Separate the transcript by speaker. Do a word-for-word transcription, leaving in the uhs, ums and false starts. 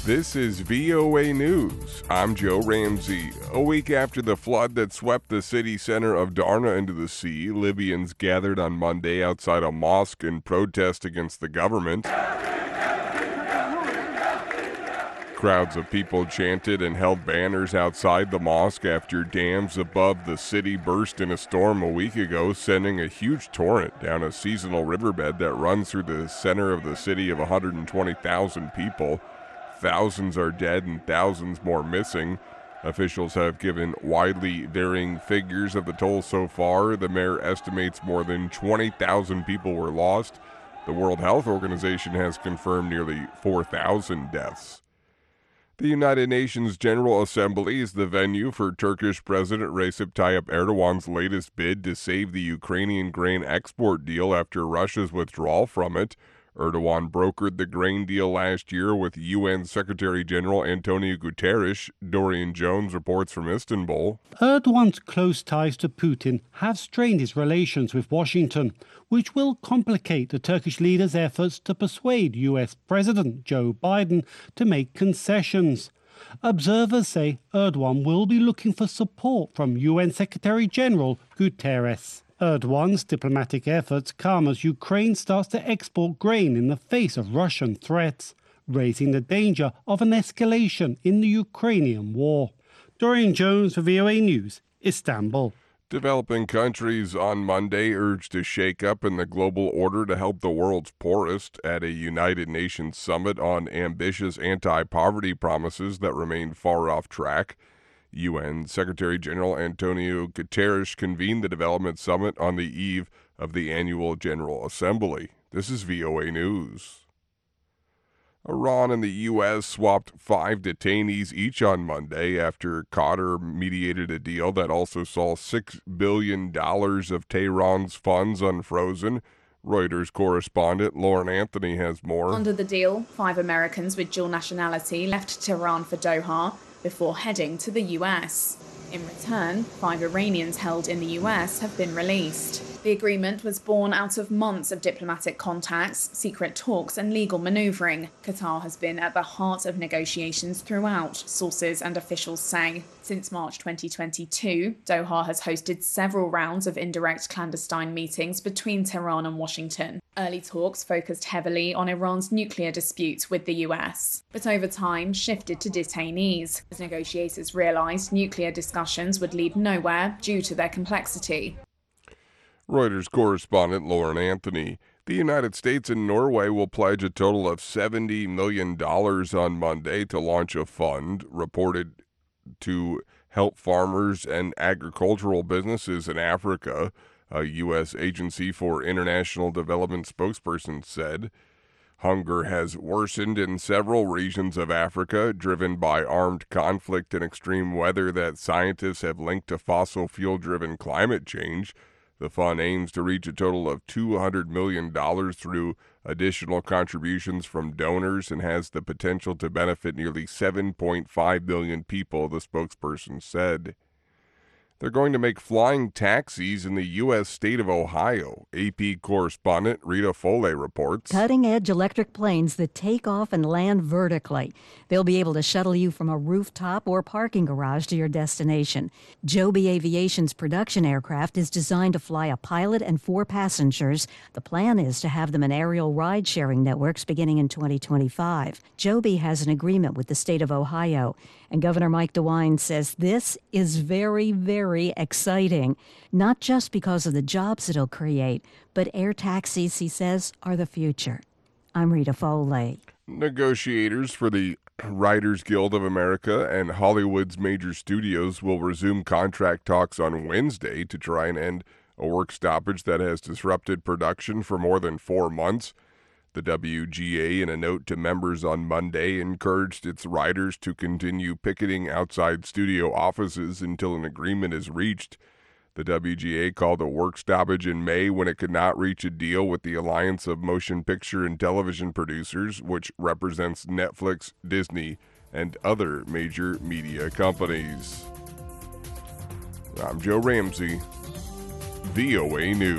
Speaker 1: This is V O A News. I'm Joe Ramsey. A week after the flood that swept the city center of Darna into the sea, Libyans gathered on Monday outside a mosque in protest against the government. Crowds of people chanted and held banners outside the mosque after dams above the city burst in a storm a week ago, sending a huge torrent down a seasonal riverbed that runs through the center of the city of one hundred twenty thousand people. Thousands are dead and thousands more missing. Officials have given widely varying figures of the toll so far. The mayor estimates more than twenty thousand people were lost. The World Health Organization has confirmed nearly four thousand deaths. The United Nations General Assembly is the venue for Turkish President Recep Tayyip Erdogan's latest bid to save the Ukrainian grain export deal after Russia's withdrawal from it. Erdogan brokered the grain deal last year with U N Secretary General Antonio Guterres. Dorian Jones reports from Istanbul.
Speaker 2: Erdogan's close ties to Putin have strained his relations with Washington, which will complicate the Turkish leader's efforts to persuade U S President Joe Biden to make concessions. Observers say Erdogan will be looking for support from U N Secretary General Guterres. Erdogan's diplomatic efforts come as Ukraine starts to export grain in the face of Russian threats, raising the danger of an escalation in the Ukrainian war. Dorian Jones for V O A News, Istanbul.
Speaker 1: Developing countries on Monday urged to shake up in the global order to help the world's poorest at a United Nations summit on ambitious anti-poverty promises that remain far off track. U N Secretary General Antonio Guterres convened the development summit on the eve of the annual General Assembly. This is V O A News. Iran and the U S swapped five detainees each on Monday after Qatar mediated a deal that also saw six billion dollars of Tehran's funds unfrozen. Reuters correspondent Lauren Anthony has more.
Speaker 3: Under the deal, five Americans with dual nationality left Tehran for Doha before heading to the U S. In return, five Iranians held in the U S have been released. The agreement was born out of months of diplomatic contacts, secret talks and legal manoeuvring. Qatar has been at the heart of negotiations throughout, sources and officials say. Since March twenty twenty-two, Doha has hosted several rounds of indirect clandestine meetings between Tehran and Washington. Early talks focused heavily on Iran's nuclear dispute with the U S, but over time shifted to detainees, as negotiators realized nuclear discussions would lead nowhere due to their complexity.
Speaker 1: Reuters correspondent Lauren Anthony. The United States and Norway will pledge a total of seventy million dollars on Monday to launch a fund reported to help farmers and agricultural businesses in Africa, a U S Agency for International Development spokesperson said. Hunger has worsened in several regions of Africa, driven by armed conflict and extreme weather that scientists have linked to fossil fuel-driven climate change. The fund aims to reach a total of two hundred million dollars through additional contributions from donors and has the potential to benefit nearly seven point five million people, the spokesperson said. They're going to make flying taxis in the U S state of Ohio. A P correspondent Rita Foley reports.
Speaker 4: Cutting-edge electric planes that take off and land vertically. They'll be able to shuttle you from a rooftop or parking garage to your destination. Joby Aviation's production aircraft is designed to fly a pilot and four passengers. The plan is to have them in aerial ride-sharing networks beginning in twenty twenty-five. Joby has an agreement with the state of Ohio, and Governor Mike DeWine says this is very, very exciting, not just because of the jobs it'll create, but air taxis, he says, are the future. I'm Rita Foley.
Speaker 1: Negotiators for the Writers Guild of America and Hollywood's major studios will resume contract talks on Wednesday to try and end a work stoppage that has disrupted production for more than four months. The W G A, in a note to members on Monday, encouraged its writers to continue picketing outside studio offices until an agreement is reached. The W G A called a work stoppage in May when it could not reach a deal with the Alliance of Motion Picture and Television Producers, which represents Netflix, Disney, and other major media companies. I'm Joe Ramsey, V O A News.